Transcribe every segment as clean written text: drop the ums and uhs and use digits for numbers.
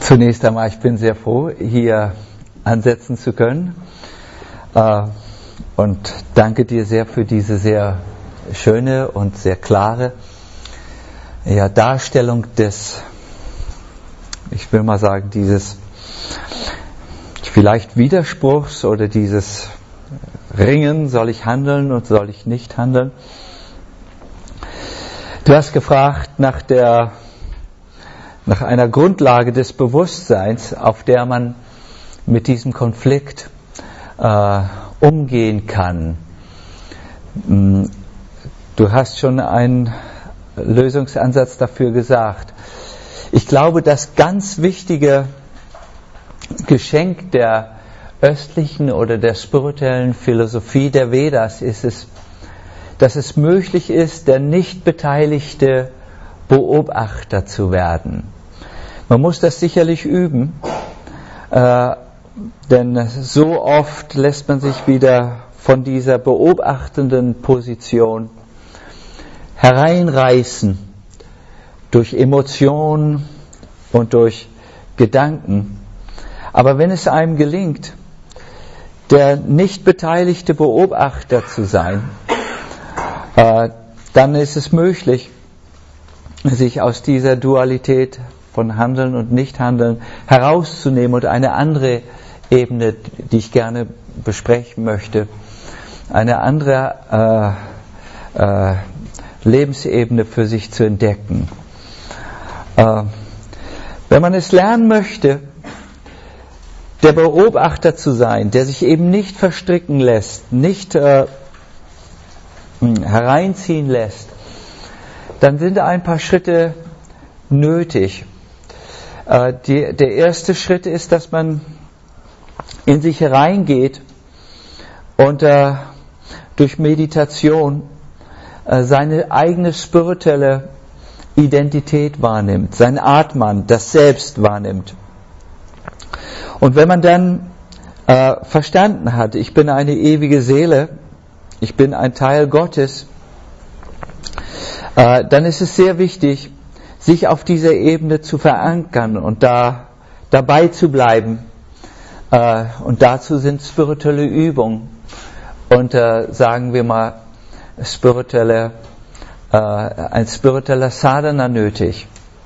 Zunächst einmal, ich bin sehr froh, hier ansetzen zu können und danke dir sehr für diese sehr schöne und sehr klare Darstellung des, ich will mal sagen, dieses vielleicht Widerspruchs oder dieses Ringen, soll ich handeln und soll ich nicht handeln. Du hast gefragt nach einer Grundlage des Bewusstseins, auf der man mit diesem Konflikt umgehen kann. Du hast schon einen Lösungsansatz dafür gesagt. Ich glaube, das ganz wichtige Geschenk der östlichen oder der spirituellen Philosophie der Vedas ist es, dass es möglich ist, der nicht beteiligte Beobachter zu werden. Man muss das sicherlich üben, denn so oft lässt man sich wieder von dieser beobachtenden Position hereinreißen durch Emotionen und durch Gedanken. Aber wenn es einem gelingt, der nicht beteiligte Beobachter zu sein, dann ist es möglich, sich aus dieser Dualität von Handeln und Nichthandeln herauszunehmen und eine andere Ebene, die ich gerne besprechen möchte, eine andere Lebensebene für sich zu entdecken. Wenn man es lernen möchte, der Beobachter zu sein, der sich eben nicht verstricken lässt, nicht hereinziehen lässt, dann sind ein paar Schritte nötig. Der erste Schritt ist, dass man in sich hereingeht und durch Meditation seine eigene spirituelle Identität wahrnimmt, sein Atman, das Selbst wahrnimmt. Und wenn man dann verstanden hat, ich bin eine ewige Seele, ich bin ein Teil Gottes, dann ist es sehr wichtig, sich auf dieser Ebene zu verankern und dabei zu bleiben. Und dazu sind spirituelle Übungen und sagen wir mal ein spiritueller Sadhana nötig.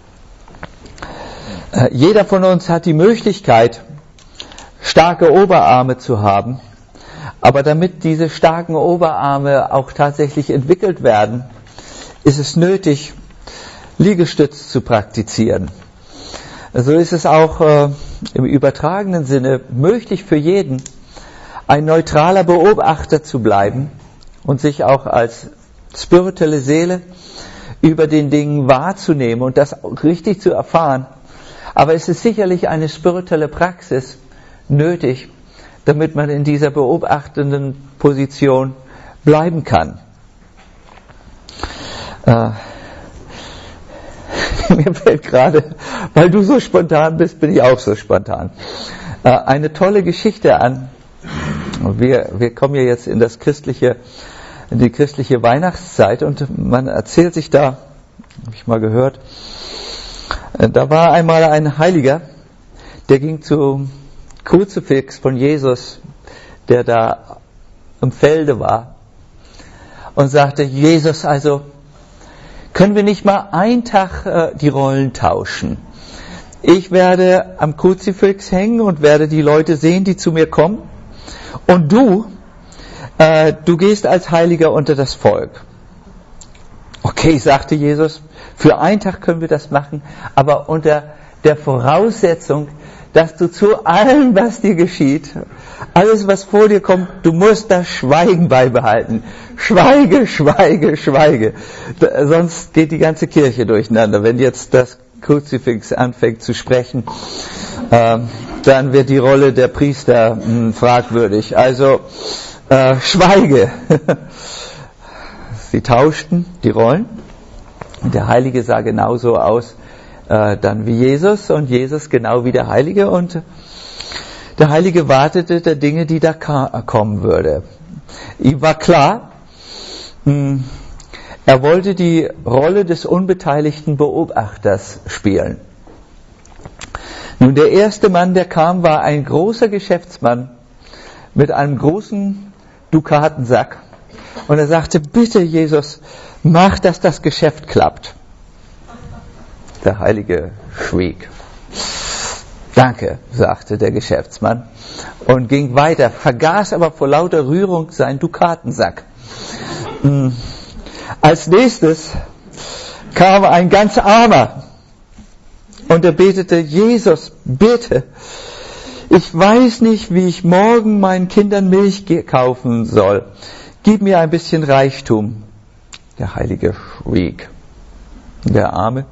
Jeder von uns hat die Möglichkeit, starke Oberarme zu haben, aber damit diese starken Oberarme auch tatsächlich entwickelt werden, ist es nötig, Liegestütz zu praktizieren. So ist es auch im übertragenen Sinne möglich für jeden, ein neutraler Beobachter zu bleiben und sich auch als spirituelle Seele über den Dingen wahrzunehmen und das auch richtig zu erfahren. Aber es ist sicherlich eine spirituelle Praxis nötig, damit man in dieser beobachtenden Position bleiben kann. Mir fällt gerade, weil du so spontan bist, bin ich auch so spontan. Eine tolle Geschichte an. Wir kommen ja jetzt in die christliche Weihnachtszeit und man erzählt sich da, habe ich mal gehört, da war einmal ein Heiliger, der ging zum Kruzifix von Jesus, der da im Felde war und sagte, Jesus, also können wir nicht mal einen Tag die Rollen tauschen? Ich werde am Kruzifix hängen und werde die Leute sehen, die zu mir kommen. Und du gehst als Heiliger unter das Volk. Okay, sagte Jesus, für einen Tag können wir das machen, aber unter der Voraussetzung, dass du zu allem, was dir geschieht, alles, was vor dir kommt, du musst das Schweigen beibehalten. Schweige, schweige, schweige. Sonst geht die ganze Kirche durcheinander. Wenn jetzt das Kruzifix anfängt zu sprechen, dann wird die Rolle der Priester fragwürdig. Also, schweige. Sie tauschten die Rollen. Der Heilige sah genauso aus dann wie Jesus und Jesus genau wie der Heilige und der Heilige wartete der Dinge, die da kommen würde. Ihm war klar, er wollte die Rolle des unbeteiligten Beobachters spielen. Nun, der erste Mann, der kam, war ein großer Geschäftsmann mit einem großen Dukatensack. Und er sagte, bitte Jesus, mach, dass das Geschäft klappt. Der Heilige schwieg. Danke, sagte der Geschäftsmann und ging weiter, vergaß aber vor lauter Rührung seinen Dukatensack. Als nächstes kam ein ganz Armer und er betete, Jesus, bitte, ich weiß nicht, wie ich morgen meinen Kindern Milch kaufen soll. Gib mir ein bisschen Reichtum. Der Heilige schwieg. Der Arme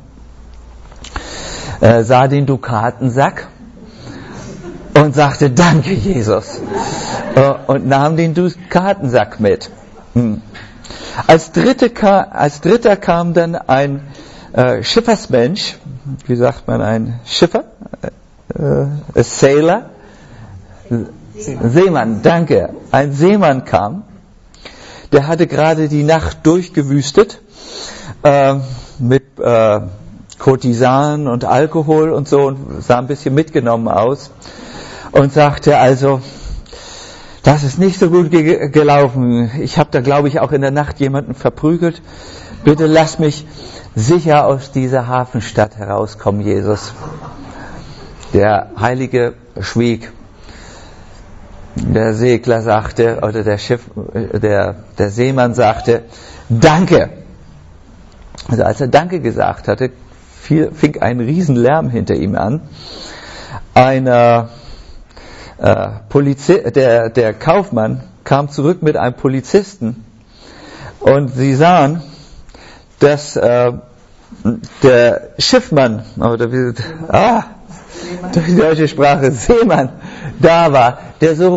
sah den Dukatensack und sagte, danke Jesus, und nahm den Dukatensack mit. Als dritter kam dann ein Schiffersmensch, wie sagt man, ein Schiffer, a Sailor, Seemann, danke, ein Seemann kam, der hatte gerade die Nacht durchgewüstet mit Kurtisanen und Alkohol und so und sah ein bisschen mitgenommen aus und sagte also, das ist nicht so gut gelaufen. Ich habe da, glaube ich, auch in der Nacht jemanden verprügelt. Bitte lass mich sicher aus dieser Hafenstadt herauskommen, Jesus. Der Heilige schwieg. Der Segler sagte, oder der Seemann sagte, danke. Also als er Danke gesagt hatte, fing ein Riesenlärm hinter ihm an. Der Kaufmann kam zurück mit einem Polizisten und sie sahen, dass der Schiffmann, oder die deutsche Sprache, Seemann, da war, der so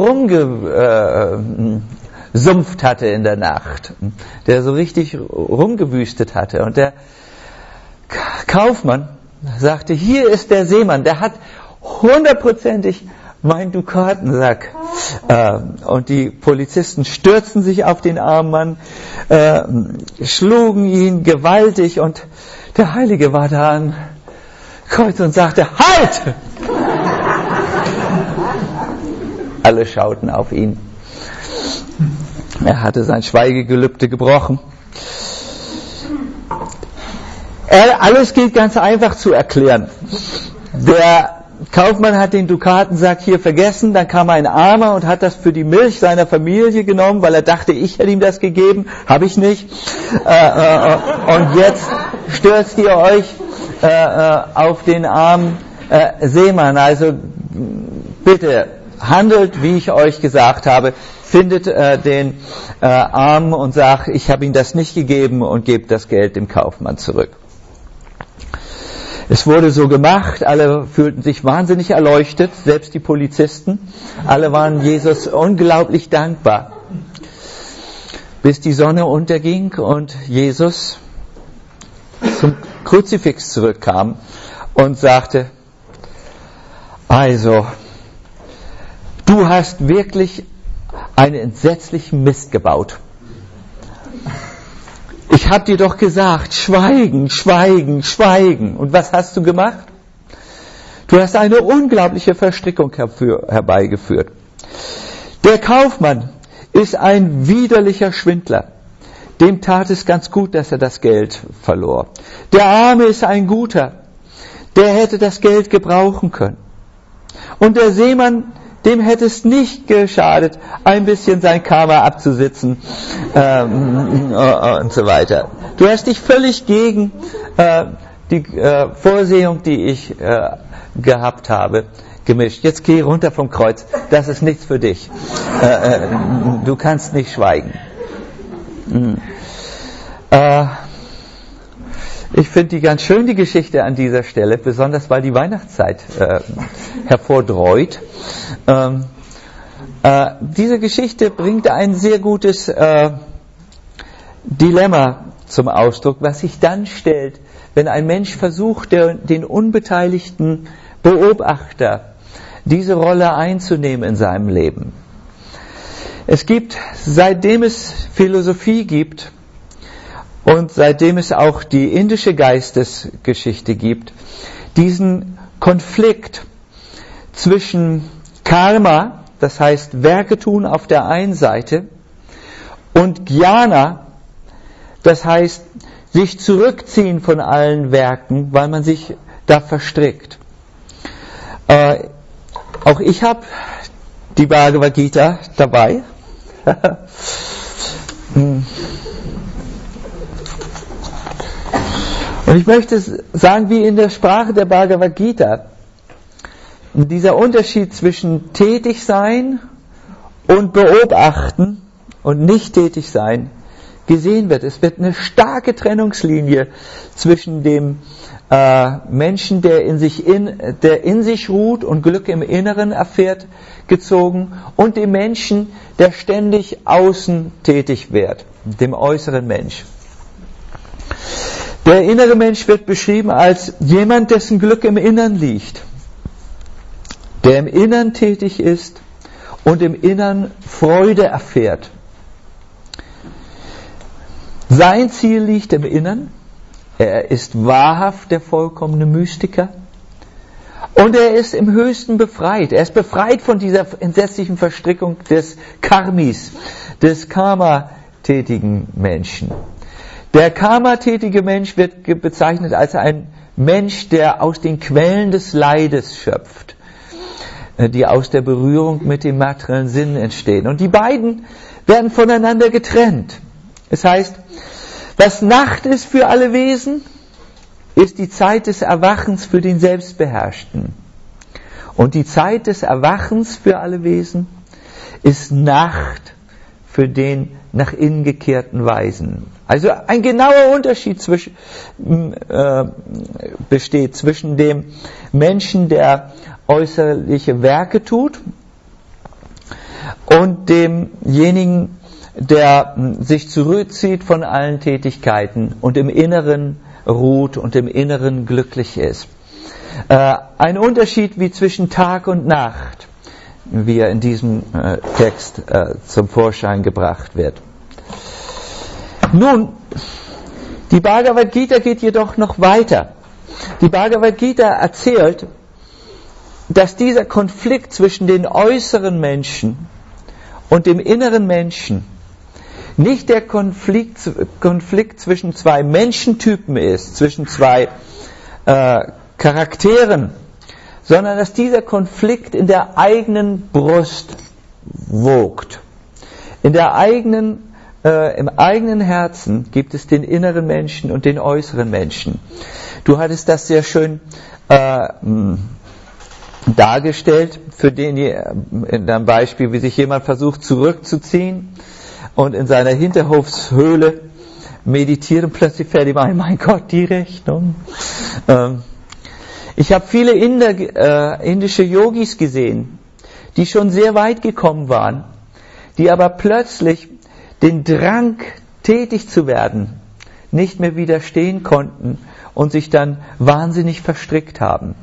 rumgesumpft hatte in der Nacht, der so richtig rumgewüstet hatte. Und der Kaufmann sagte, hier ist der Seemann, der hat 100%ig meinen Dukatensack. Und die Polizisten stürzten sich auf den armen Mann, schlugen ihn gewaltig und der Heilige war da an Kreuz und sagte, halt! Alle schauten auf ihn. Er hatte sein Schweigegelübde gebrochen. Alles geht ganz einfach zu erklären. Der Kaufmann hat den Dukatensack hier vergessen, dann kam ein Armer und hat das für die Milch seiner Familie genommen, weil er dachte, ich hätte ihm das gegeben, habe ich nicht. Und jetzt stürzt ihr euch auf den armen Seemann. Also bitte handelt, wie ich euch gesagt habe, findet den Armen und sagt, ich habe ihm das nicht gegeben und gebt das Geld dem Kaufmann zurück. Es wurde so gemacht, alle fühlten sich wahnsinnig erleuchtet, selbst die Polizisten. Alle waren Jesus unglaublich dankbar. Bis die Sonne unterging und Jesus zum Kruzifix zurückkam und sagte, also, du hast wirklich einen entsetzlichen Mist gebaut. Ich habe dir doch gesagt, schweigen, schweigen, schweigen. Und was hast du gemacht? Du hast eine unglaubliche Verstrickung herbeigeführt. Der Kaufmann ist ein widerlicher Schwindler. Dem tat es ganz gut, dass er das Geld verlor. Der Arme ist ein Guter. Der hätte das Geld gebrauchen können. Und der Seemann, dem hätte es nicht geschadet, ein bisschen sein Karma abzusitzen und so weiter. Du hast dich völlig gegen die Vorsehung, die ich gehabt habe, gemischt. Jetzt geh runter vom Kreuz. Das ist nichts für dich. Du kannst nicht schweigen. Ich finde die ganz schön, die Geschichte an dieser Stelle, besonders weil die Weihnachtszeit hervordreut. Diese Geschichte bringt ein sehr gutes Dilemma zum Ausdruck, was sich dann stellt, wenn ein Mensch versucht, den unbeteiligten Beobachter diese Rolle einzunehmen in seinem Leben. Es gibt, seitdem es Philosophie gibt, und seitdem es auch die indische Geistesgeschichte gibt, diesen Konflikt zwischen Karma, das heißt Werke tun auf der einen Seite, und Jnana, das heißt sich zurückziehen von allen Werken, weil man sich da verstrickt. Auch ich habe die Bhagavad Gita dabei. Und ich möchte sagen, wie in der Sprache der Bhagavad Gita dieser Unterschied zwischen tätig sein und beobachten und nicht tätig sein gesehen wird. Es wird eine starke Trennungslinie zwischen dem Menschen, der in sich ruht und Glück im Inneren erfährt, gezogen, und dem Menschen, der ständig außen tätig wird, dem äußeren Mensch. Der innere Mensch wird beschrieben als jemand, dessen Glück im Innern liegt, der im Innern tätig ist und im Innern Freude erfährt. Sein Ziel liegt im Innern. Er ist wahrhaft der vollkommene Mystiker. Und er ist im Höchsten befreit. Er ist befreit von dieser entsetzlichen Verstrickung des Karmis, des Karma-tätigen Menschen. Der Karma-tätige Mensch wird bezeichnet als ein Mensch, der aus den Quellen des Leides schöpft, die aus der Berührung mit dem materiellen Sinn entstehen. Und die beiden werden voneinander getrennt. Es heißt, was Nacht ist für alle Wesen, ist die Zeit des Erwachens für den Selbstbeherrschten. Und die Zeit des Erwachens für alle Wesen ist Nacht für den nach innen gekehrten Weisen. Also ein genauer Unterschied besteht zwischen dem Menschen, der äußerliche Werke tut, und demjenigen, der sich zurückzieht von allen Tätigkeiten und im Inneren ruht und im Inneren glücklich ist. Ein Unterschied wie zwischen Tag und Nacht, wie er in diesem Text zum Vorschein gebracht wird. Nun, die Bhagavad Gita geht jedoch noch weiter. Die Bhagavad Gita erzählt, dass dieser Konflikt zwischen den äußeren Menschen und dem inneren Menschen nicht der Konflikt zwischen zwei Menschentypen ist, zwischen zwei Charakteren, sondern dass dieser Konflikt in der eigenen Brust wogt. Im eigenen Herzen gibt es den inneren Menschen und den äußeren Menschen. Du hattest das sehr schön dargestellt, in deinem Beispiel, wie sich jemand versucht zurückzuziehen und in seiner Hinterhofshöhle meditieren, plötzlich fällt ihm ein, mein Gott, die Rechnung. Ich habe viele indische Yogis gesehen, die schon sehr weit gekommen waren, die aber plötzlich den Drang, tätig zu werden, nicht mehr widerstehen konnten und sich dann wahnsinnig verstrickt haben.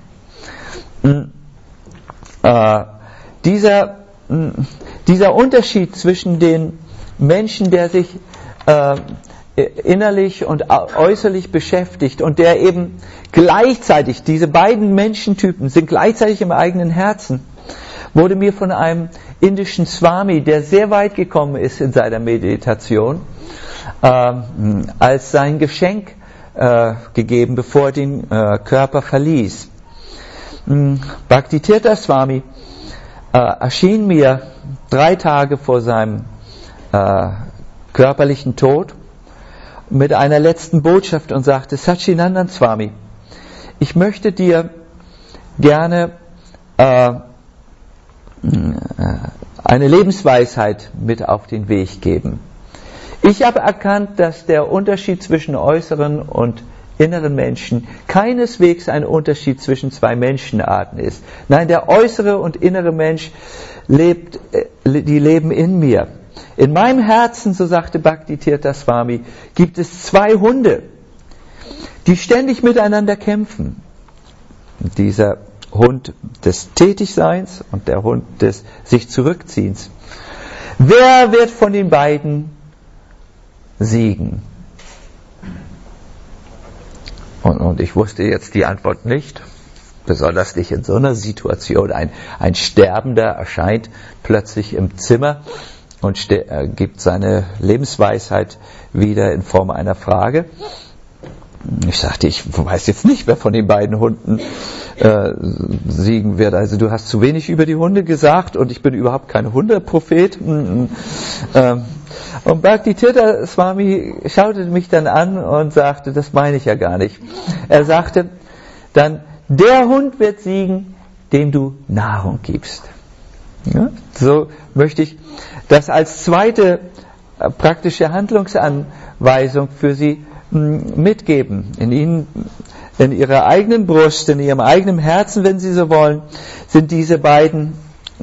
Dieser Unterschied zwischen den Menschen, der sich innerlich und äußerlich beschäftigt und der eben gleichzeitig, diese beiden Menschentypen sind gleichzeitig im eigenen Herzen, wurde mir von einem indischen Swami, der sehr weit gekommen ist in seiner Meditation, als sein Geschenk gegeben, bevor er den Körper verließ. Bhaktitirtha Swami erschien mir 3 Tage vor seinem körperlichen Tod mit einer letzten Botschaft und sagte: Satchidananda Swami, ich möchte dir gerne eine Lebensweisheit mit auf den Weg geben. Ich habe erkannt, dass der Unterschied zwischen äußeren und inneren Menschen keineswegs ein Unterschied zwischen zwei Menschenarten ist. Nein, der äußere und innere Mensch die leben in mir. In meinem Herzen, so sagte Bhaktitirtha Swami, gibt es 2 Hunde, die ständig miteinander kämpfen. Und dieser Hund des Tätigseins und der Hund des sich Zurückziehens. Wer wird von den beiden siegen? Und ich wusste jetzt die Antwort nicht. besonders nicht in so einer Situation. Ein Sterbender erscheint plötzlich im Zimmer und gibt seine Lebensweisheit wieder in Form einer Frage. Ich sagte, ich weiß jetzt nicht, wer von den beiden Hunden siegen wird. Also du hast zu wenig über die Hunde gesagt und ich bin überhaupt kein Hundeprophet. Und Bhakti-Tirtha Swami schaute mich dann an und sagte, das meine ich ja gar nicht. Er sagte dann, der Hund wird siegen, dem du Nahrung gibst. Ja, so möchte ich das als zweite praktische Handlungsanweisung für Sie mitgeben. In Ihrer eigenen Brust, in Ihrem eigenen Herzen, wenn Sie so wollen, sind diese beiden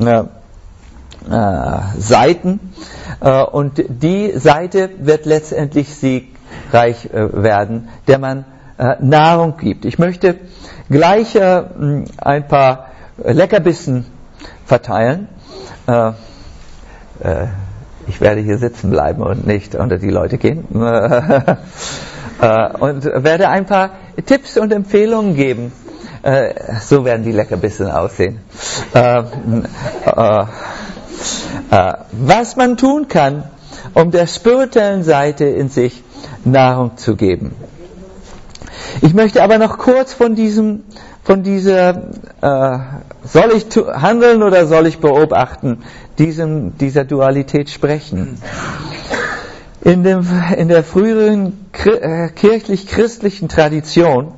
Seiten, und die Seite wird letztendlich siegreich werden, der man Nahrung gibt. Ich möchte gleich ein paar Leckerbissen verteilen. Ich werde hier sitzen bleiben und nicht unter die Leute gehen. Und werde ein paar Tipps und Empfehlungen geben. So werden die Leckerbissen aussehen. Was man tun kann, um der spirituellen Seite in sich Nahrung zu geben. Ich möchte aber noch kurz von dieser soll ich handeln oder soll ich beobachten, dieser Dualität sprechen. In der früheren kirchlich-christlichen Tradition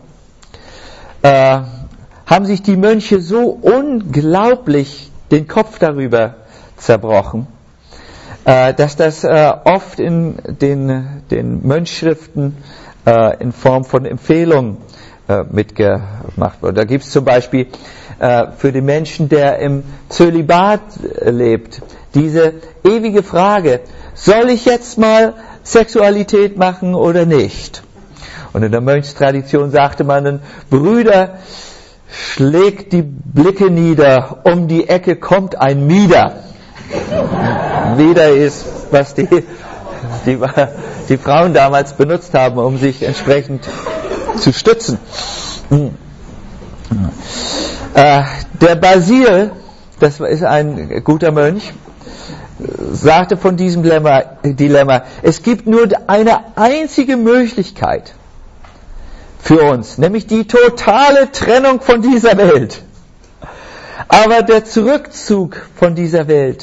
haben sich die Mönche so unglaublich den Kopf darüber zerbrochen, dass das oft in den Mönchschriften in Form von Empfehlungen mitgemacht wird. Da gibt es zum Beispiel für den Menschen, der im Zölibat lebt, diese ewige Frage, soll ich jetzt mal Sexualität machen oder nicht? Und in der Mönchstradition sagte man dann, Brüder, schlägt die Blicke nieder, um die Ecke kommt ein Mieder. Mieder ist, was die Frauen damals benutzt haben, um sich entsprechend zu stützen. Der Basil, das ist ein guter Mönch, sagte von diesem Dilemma, es gibt nur eine einzige Möglichkeit für uns, nämlich die totale Trennung von dieser Welt. Aber der Zurückzug von dieser Welt,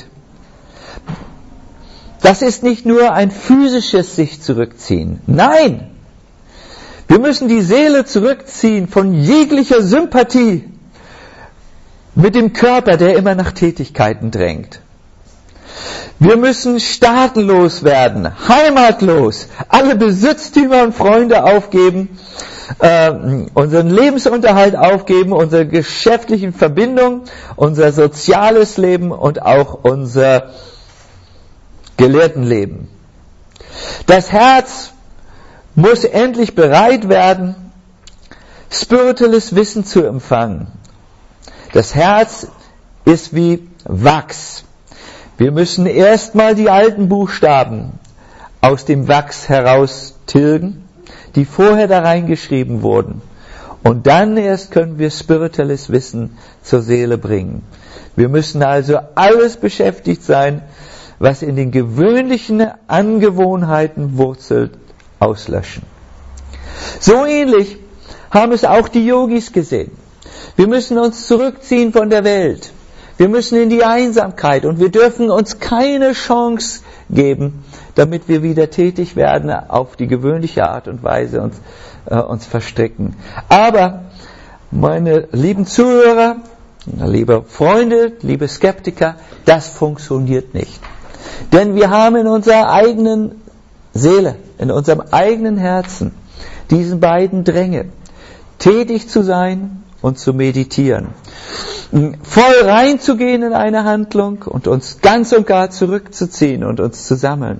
das ist nicht nur ein physisches sich zurückziehen. Nein! Wir müssen die Seele zurückziehen von jeglicher Sympathie mit dem Körper, der immer nach Tätigkeiten drängt. Wir müssen staatenlos werden, heimatlos, alle Besitztümer und Freunde aufgeben, unseren Lebensunterhalt aufgeben, unsere geschäftlichen Verbindungen, unser soziales Leben und auch unser Gelehrtenleben. Das Herz muss endlich bereit werden, spirituelles Wissen zu empfangen. Das Herz ist wie Wachs. Wir müssen erstmal die alten Buchstaben aus dem Wachs heraus tilgen, die vorher da reingeschrieben wurden. Und dann erst können wir spirituelles Wissen zur Seele bringen. Wir müssen also alles beschäftigt sein, was in den gewöhnlichen Angewohnheiten wurzelt, auslöschen. So ähnlich haben es auch die Yogis gesehen. Wir müssen uns zurückziehen von der Welt. Wir müssen in die Einsamkeit und wir dürfen uns keine Chance geben, damit wir wieder tätig werden, auf die gewöhnliche Art und Weise uns verstricken. Aber, meine lieben Zuhörer, liebe Freunde, liebe Skeptiker, das funktioniert nicht. Denn wir haben in unserer eigenen Seele, in unserem eigenen Herzen, diesen beiden Dränge, tätig zu sein und zu meditieren. Voll reinzugehen in eine Handlung und uns ganz und gar zurückzuziehen und uns zu sammeln.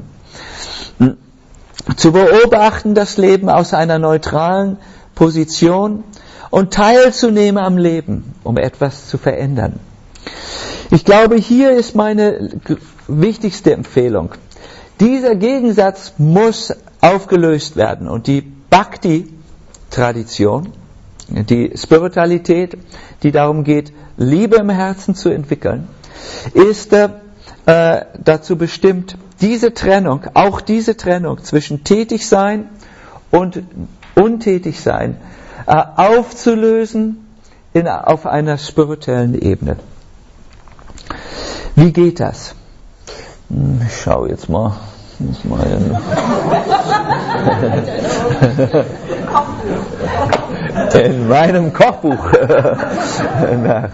Zu beobachten das Leben aus einer neutralen Position und teilzunehmen am Leben, um etwas zu verändern. Ich glaube, hier ist meine wichtigste Empfehlung. Dieser Gegensatz muss aufgelöst werden und die Bhakti-Tradition die Spiritualität, die darum geht, Liebe im Herzen zu entwickeln, ist dazu bestimmt, auch diese Trennung zwischen Tätigsein und Untätigsein aufzulösen auf einer spirituellen Ebene. Wie geht das? Ich schaue jetzt mal. In meinem Kochbuch nach.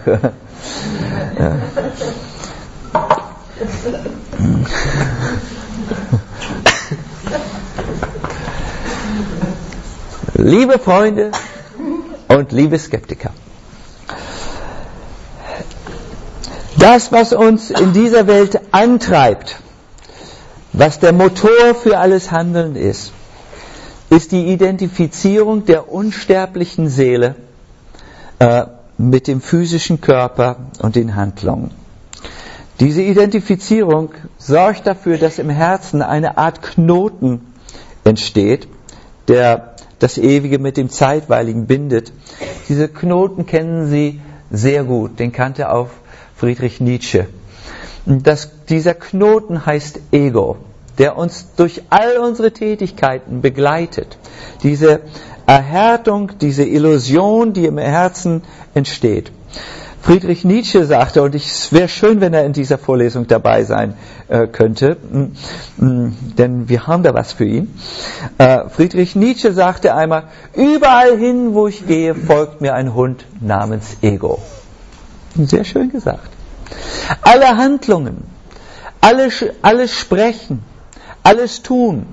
Liebe Freunde und liebe Skeptiker, das, was uns in dieser Welt antreibt, was der Motor für alles Handeln ist die Identifizierung der unsterblichen Seele mit dem physischen Körper und den Handlungen. Diese Identifizierung sorgt dafür, dass im Herzen eine Art Knoten entsteht, der das Ewige mit dem Zeitweiligen bindet. Diese Knoten kennen Sie sehr gut, den kannte auch Friedrich Nietzsche. Dieser Knoten heißt Ego, der uns durch all unsere Tätigkeiten begleitet. Diese Erhärtung, diese Illusion, die im Herzen entsteht. Friedrich Nietzsche sagte, und es wäre schön, wenn er in dieser Vorlesung dabei sein könnte, denn wir haben da was für ihn. Friedrich Nietzsche sagte einmal, überall hin, wo ich gehe, folgt mir ein Hund namens Ego. Sehr schön gesagt. Alle Handlungen, alles Sprechen, alles Tun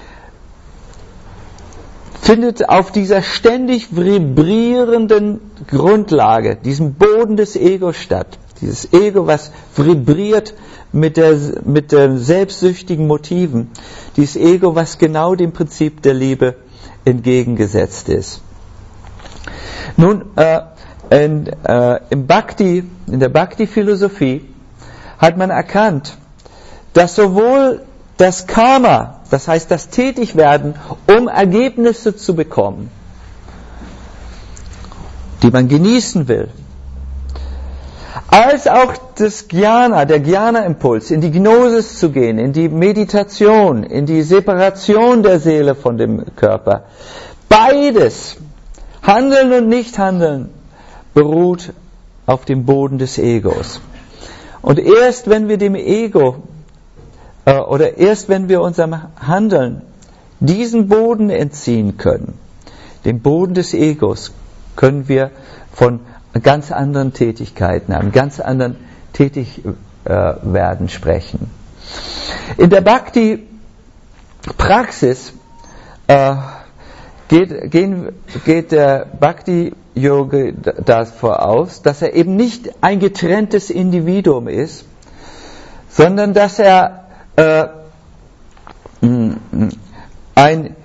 findet auf dieser ständig vibrierenden Grundlage, diesem Boden des Egos statt. Dieses Ego, was vibriert mit den selbstsüchtigen Motiven. Dieses Ego, was genau dem Prinzip der Liebe entgegengesetzt ist. Nun, in der Bhakti-Philosophie hat man erkannt, dass sowohl das Karma, das heißt das Tätigwerden, um Ergebnisse zu bekommen, die man genießen will, als auch das Jnana, der Jnana-Impuls, in die Gnosis zu gehen, in die Meditation, in die Separation der Seele von dem Körper, beides, Handeln und Nichthandeln, beruht auf dem Boden des Egos. Und erst wenn wir dem Ego erst wenn wir unserem Handeln diesen Boden entziehen können, den Boden des Egos, können wir von ganz anderen Tätigkeiten, einem ganz anderen Tätigwerden sprechen. In der Bhakti-Praxis geht der Bhakti-Yogi davon aus, dass er eben nicht ein getrenntes Individuum ist, sondern dass er eine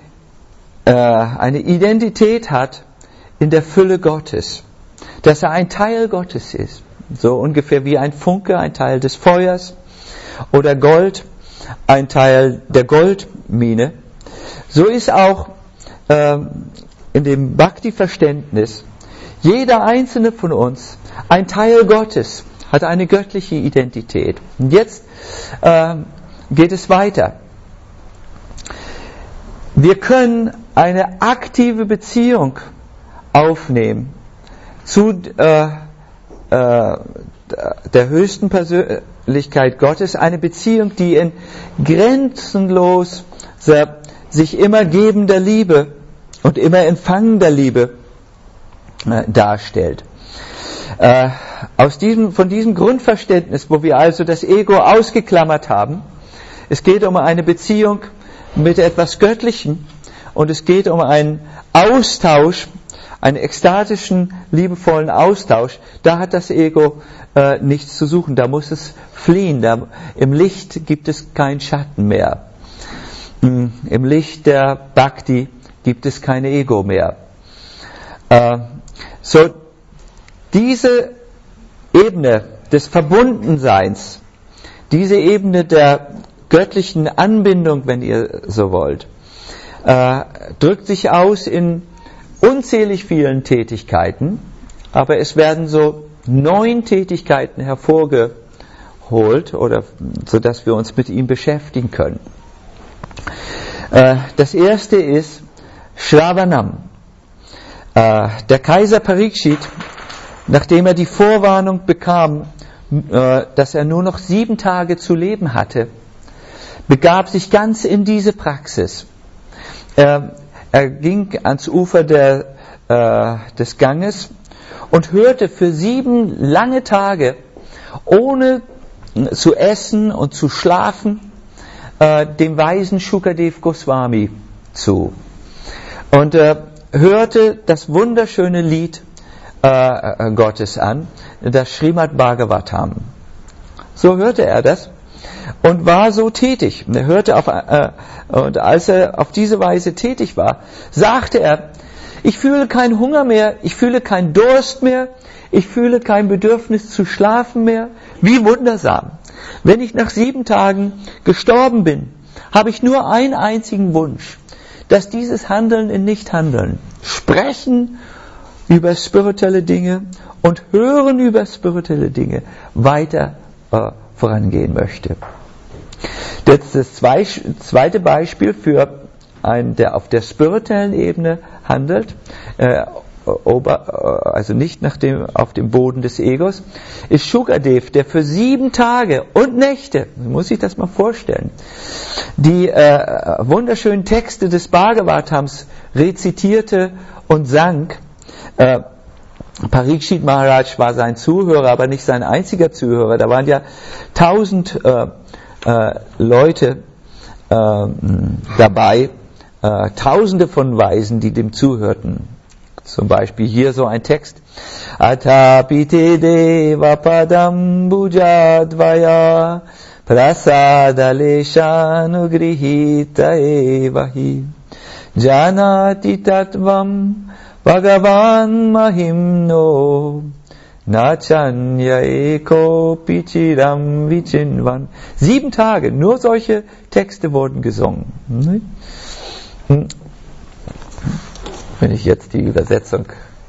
Identität hat in der Fülle Gottes, dass er ein Teil Gottes ist, so ungefähr wie ein Funke, ein Teil des Feuers oder Gold, ein Teil der Goldmine. So ist auch in dem Bhakti-Verständnis jeder einzelne von uns ein Teil Gottes, hat eine göttliche Identität. Und jetzt geht es weiter. Wir können eine aktive Beziehung aufnehmen zu der höchsten Persönlichkeit Gottes, eine Beziehung, die in grenzenloser, sich immer gebender Liebe und immer empfangender Liebe darstellt. Von diesem Grundverständnis, wo wir also das Ego ausgeklammert haben, es geht um eine Beziehung mit etwas Göttlichem und es geht um einen Austausch, einen ekstatischen, liebevollen Austausch. Da hat das Ego nichts zu suchen, da muss es fliehen. Im Licht gibt es keinen Schatten mehr. Im Licht der Bhakti gibt es kein Ego mehr. Diese Ebene des Verbundenseins, diese Ebene der göttlichen Anbindung, wenn ihr so wollt, drückt sich aus in unzählig vielen Tätigkeiten, aber es werden so 9 Tätigkeiten hervorgeholt, oder so dass wir uns mit ihm beschäftigen können. Das erste ist Shravanam. Der Kaiser Parikshit, nachdem er die Vorwarnung bekam, dass er nur noch 7 Tage zu leben hatte, begab sich ganz in diese Praxis. Er ging ans Ufer des Ganges und hörte für 7 lange Tage, ohne zu essen und zu schlafen, dem weisen Shukadev Goswami zu. Und hörte das wunderschöne Lied Gottes an, das Srimad Bhagavatam. So hörte er das und war so tätig. Er hörte und als er auf diese Weise tätig war, sagte er: Ich fühle keinen Hunger mehr, ich fühle keinen Durst mehr, ich fühle kein Bedürfnis zu schlafen mehr. Wie wundersam! Wenn ich nach 7 Tagen gestorben bin, habe ich nur einen einzigen Wunsch, dass dieses Handeln in Nichthandeln, Sprechen über spirituelle Dinge und Hören über spirituelle Dinge weiter vorangehen möchte. Das ist das zweite Beispiel für einen, der auf der spirituellen Ebene handelt, also nicht auf dem Boden des Egos, ist Shukadev, der für 7 Tage und Nächte, muss sich das mal vorstellen, die wunderschönen Texte des Bhagavatams rezitierte und sang. Parikshit Maharaj war sein Zuhörer, aber nicht sein einziger Zuhörer. Da waren ja 1000 Leute dabei, Tausende von Weisen, die dem zuhörten. Zum Beispiel hier so ein Text. Atapite deva padam bujadvaya prasadaleshanugrihita evahi janati tatvam bhagavan mahimno nachanya eko pichiram vichinvan. 7 Tage, nur solche Texte wurden gesungen. Wenn ich jetzt die Übersetzung,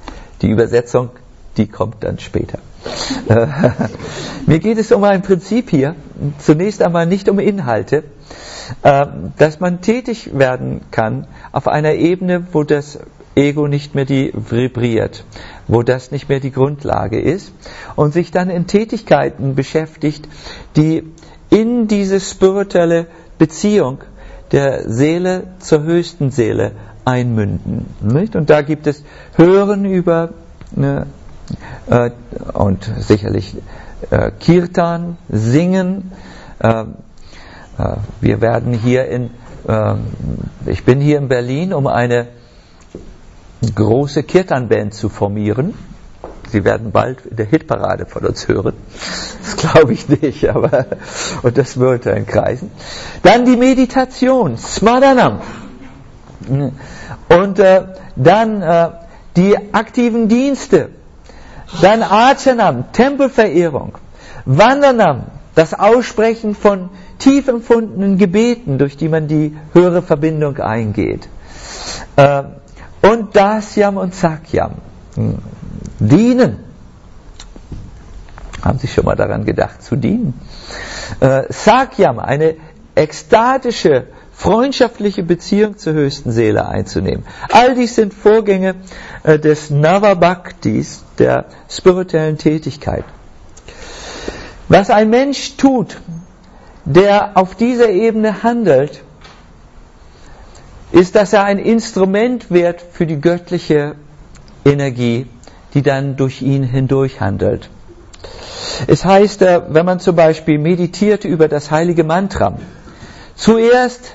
die kommt dann später. Mir geht es um ein Prinzip hier, zunächst einmal nicht um Inhalte, dass man tätig werden kann auf einer Ebene, wo das Ego nicht mehr vibriert, wo das nicht mehr die Grundlage ist und sich dann in Tätigkeiten beschäftigt, die in diese spirituelle Beziehung der Seele zur höchsten Seele einmünden. Nicht? Und da gibt es Hören über und sicherlich Kirtan, Singen. Wir werden ich bin hier in Berlin, um eine große Kirtan-Band zu formieren. Sie werden bald in der Hitparade von uns hören. Das glaube ich nicht, und das wird dann kreisen. Dann die Meditation, Smadhanam. Und dann die aktiven Dienste, dann Archanam, Tempelverehrung, Vandanam, das Aussprechen von tief empfundenen Gebeten, durch die man die höhere Verbindung eingeht, und Dasyam und Sakyam, dienen. Haben Sie schon mal daran gedacht, zu dienen? Sakyam, eine ekstatische, freundschaftliche Beziehung zur höchsten Seele einzunehmen. All dies sind Vorgänge des Navabhaktis, der spirituellen Tätigkeit. Was ein Mensch tut, der auf dieser Ebene handelt, ist, dass er ein Instrument wird für die göttliche Energie, die dann durch ihn hindurch handelt. Es heißt, wenn man zum Beispiel meditiert über das heilige Mantra, zuerst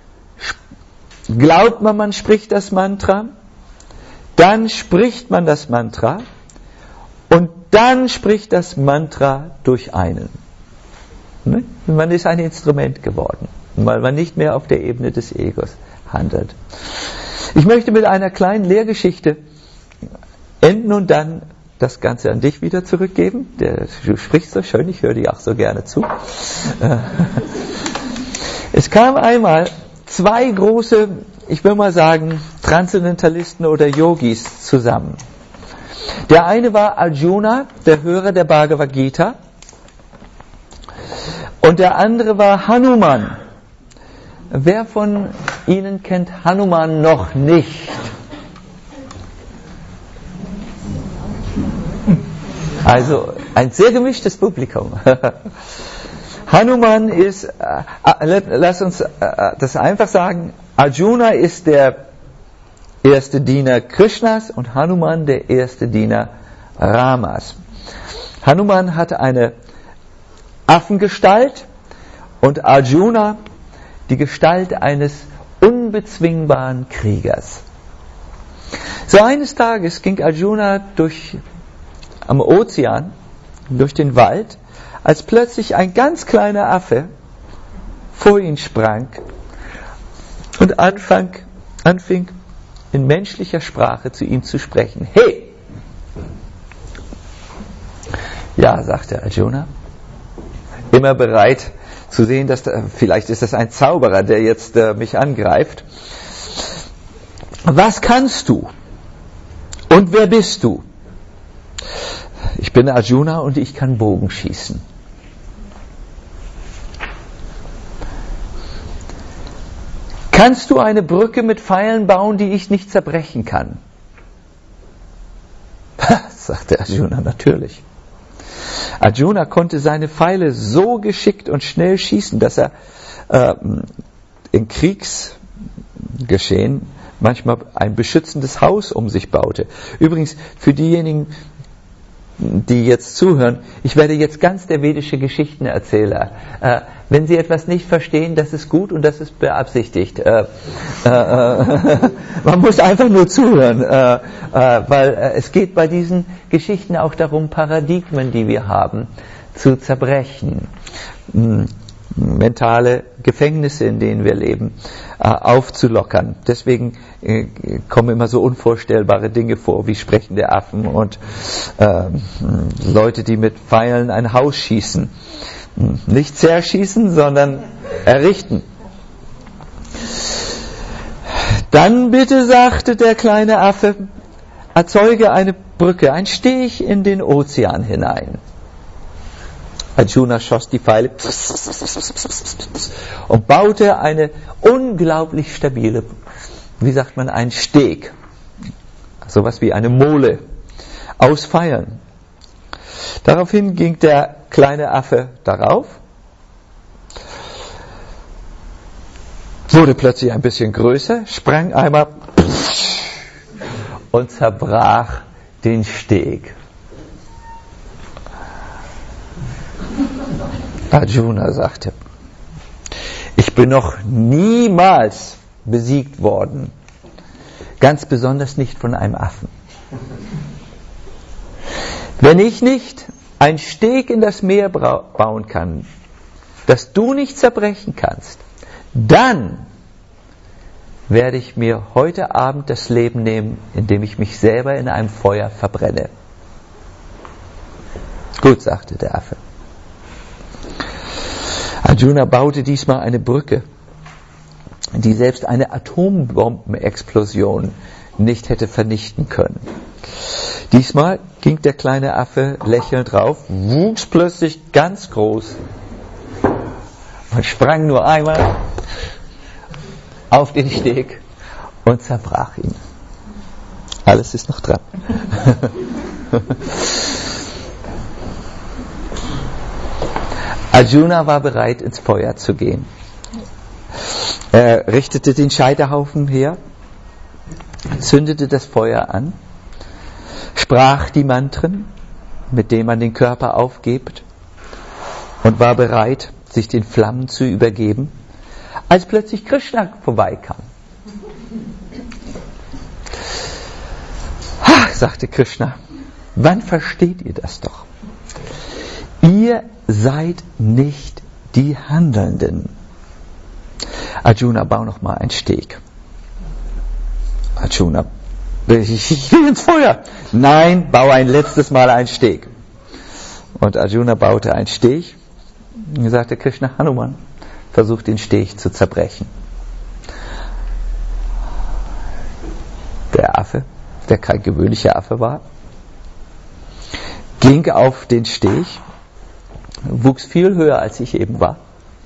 glaubt man spricht das Mantra, dann spricht man das Mantra und dann spricht das Mantra durch einen. Man ist ein Instrument geworden, weil man nicht mehr auf der Ebene des Egos handelt. Ich möchte mit einer kleinen Lehrgeschichte enden und dann das Ganze an dich wieder zurückgeben. Du sprichst so schön, ich höre dir auch so gerne zu. Es kam einmal 2 große ich will mal sagen, Transzendentalisten oder Yogis zusammen. Der eine war Arjuna, der Hörer der Bhagavad Gita, und der andere war Hanuman. Wer von Ihnen kennt Hanuman noch nicht? Also ein sehr gemischtes Publikum. Hanuman ist, lass uns das einfach sagen, Arjuna ist der erste Diener Krishnas und Hanuman der erste Diener Ramas. Hanuman hatte eine Affengestalt und Arjuna die Gestalt eines unbezwingbaren Kriegers. So eines Tages ging Arjuna am Ozean, durch den Wald, als plötzlich ein ganz kleiner Affe vor ihn sprang und anfing in menschlicher Sprache zu ihm zu sprechen. Hey! Ja, sagte Arjuna, immer bereit zu sehen, dass vielleicht ist das ein Zauberer, der jetzt mich angreift. Was kannst du? Und wer bist du? Ich bin Arjuna und ich kann Bogen schießen. Kannst du eine Brücke mit Pfeilen bauen, die ich nicht zerbrechen kann? Sagte Arjuna, natürlich. Arjuna konnte seine Pfeile so geschickt und schnell schießen, dass er im Kriegsgeschehen manchmal ein beschützendes Haus um sich baute. Übrigens, für diejenigen, die jetzt zuhören, ich werde jetzt ganz der vedische Geschichtenerzähler. Wenn Sie etwas nicht verstehen, das ist gut und das ist beabsichtigt. Man muss einfach nur zuhören, weil es geht bei diesen Geschichten auch darum, Paradigmen, die wir haben, zu zerbrechen. Mentale Gefängnisse, in denen wir leben, aufzulockern. Deswegen kommen immer so unvorstellbare Dinge vor, wie sprechende Affen und Leute, die mit Pfeilen ein Haus schießen. Nicht zerschießen, sondern errichten. Dann bitte, sagte der kleine Affe, erzeuge eine Brücke, ein Steg in den Ozean hinein. Arjuna schoss die Pfeile und baute eine unglaublich stabile, wie sagt man, ein Steg, sowas wie eine Mole aus Pfeilen. Daraufhin ging der kleine Affe darauf, wurde plötzlich ein bisschen größer, sprang einmal und zerbrach den Steg. Arjuna sagte, ich bin noch niemals besiegt worden, ganz besonders nicht von einem Affen. Wenn ich nicht ein Steg in das Meer bauen kann, das du nicht zerbrechen kannst, dann werde ich mir heute Abend das Leben nehmen, indem ich mich selber in einem Feuer verbrenne. Gut, sagte der Affe. Arjuna baute diesmal eine Brücke, die selbst eine Atombombenexplosion nicht hätte vernichten können. Diesmal ging der kleine Affe lächelnd rauf, wuchs plötzlich ganz groß und sprang nur einmal auf den Steg und zerbrach ihn. Alles ist noch dran. Arjuna war bereit, ins Feuer zu gehen. Er richtete den Scheiterhaufen her, zündete das Feuer an, sprach die Mantren, mit denen man den Körper aufgibt, und war bereit, sich den Flammen zu übergeben, als plötzlich Krishna vorbeikam. Sagte Krishna, wann versteht ihr das doch? Ihr seid nicht die Handelnden. Arjuna, bau noch mal einen Steg. Arjuna, ich gehe ins Feuer. Nein, bau ein letztes Mal einen Steg. Und Arjuna baute einen Steg. Und sagte Krishna, Hanuman, versucht den Steg zu zerbrechen. der Affe, der kein gewöhnlicher Affe war, ging auf den Steg, wuchs viel höher als ich eben war,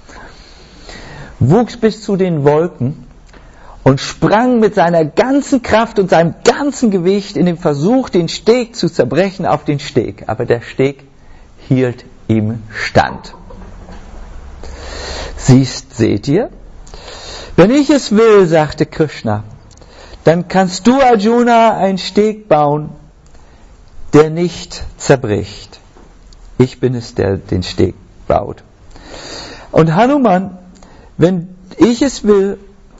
wuchs bis zu den Wolken und sprang mit seiner ganzen Kraft und seinem ganzen Gewicht in dem Versuch, den Steg zu zerbrechen, auf den Steg. Aber der Steg hielt ihm stand. Seht ihr? Wenn ich es will, sagte Krishna, dann kannst du, Arjuna, einen Steg bauen, der nicht zerbricht. Ich bin es, der den Steg baut. Und Hanuman, wenn ich es will,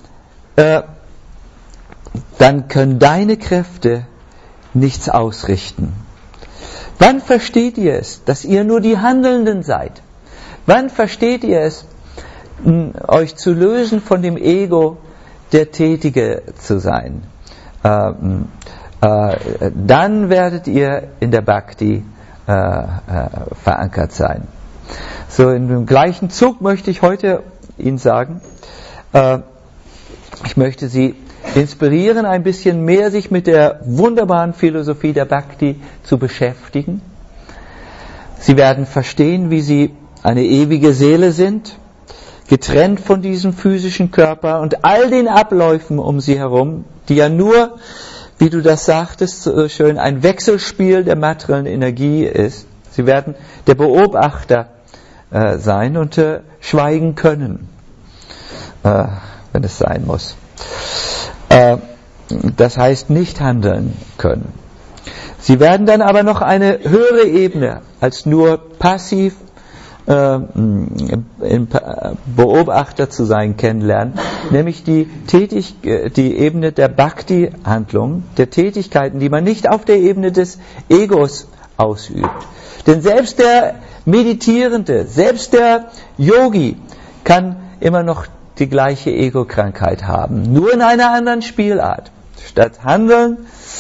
dann können deine Kräfte nichts ausrichten. Wann versteht ihr es, dass ihr nur die Handelnden seid? Wann versteht ihr es, euch zu lösen von dem Ego, der Tätige zu sein? Dann werdet ihr in der Bhakti verankert sein. So, in dem gleichen Zug möchte ich heute Ihnen sagen, ich möchte Sie inspirieren, ein bisschen mehr sich mit der wunderbaren Philosophie der Bhakti zu beschäftigen. Sie werden verstehen, wie Sie eine ewige Seele sind, getrennt von diesem physischen Körper und all den Abläufen um Sie herum, die ja nur, wie du das sagtest, so schön, ein Wechselspiel der materiellen Energie ist. Sie werden der Beobachter sein und schweigen können, wenn es sein muss. Das heißt, nicht handeln können. Sie werden dann aber noch eine höhere Ebene als nur passiv Beobachter zu sein kennenlernen, nämlich die Ebene der Bhakti-Handlung, der Tätigkeiten, die man nicht auf der Ebene des Egos ausübt. Denn selbst der Meditierende, selbst der Yogi kann immer noch die gleiche Ego-Krankheit haben, nur in einer anderen Spielart. Statt Handeln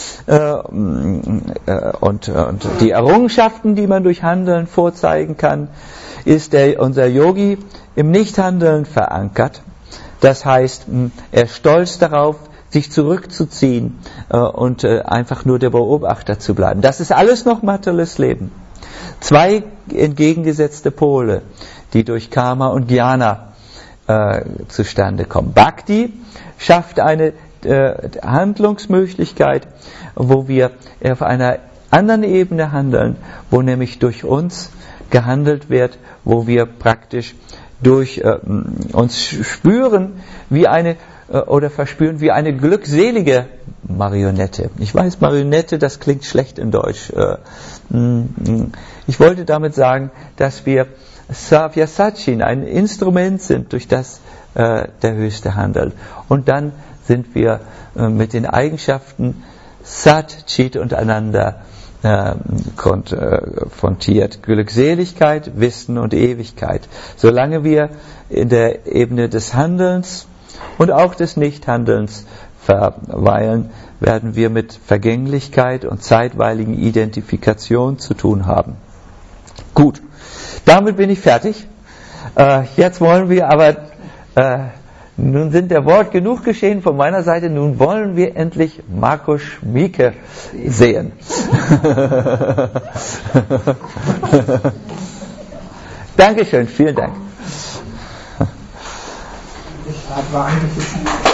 und die Errungenschaften, die man durch Handeln vorzeigen kann, ist unser Yogi im Nichthandeln verankert. Das heißt, er ist stolz darauf, sich zurückzuziehen und einfach nur der Beobachter zu bleiben. Das ist alles noch materielles Leben. Zwei entgegengesetzte Pole, die durch Karma und Jnana zustande kommen. Bhakti schafft eine Handlungsmöglichkeit, wo wir auf einer anderen Ebene handeln, wo nämlich durch uns gehandelt wird, wo wir praktisch durch uns spüren wie eine oder verspüren wie eine glückselige Marionette. Ich weiß, Marionette, das klingt schlecht in Deutsch. Ich wollte damit sagen, dass wir Savya Sachin, ein Instrument sind, durch das der Höchste handelt. Und dann sind wir mit den Eigenschaften Sat, Chit und Ananda konfrontiert. Glückseligkeit, Wissen und Ewigkeit. Solange wir in der Ebene des Handelns und auch des Nichthandelns verweilen, werden wir mit Vergänglichkeit und zeitweiligen Identifikation zu tun haben. Gut, damit bin ich fertig. Jetzt wollen wir aber, nun sind der Wort genug geschehen von meiner Seite, nun wollen wir endlich Marco Schmieke sehen. Dankeschön, vielen Dank. Die Frage war eigentlich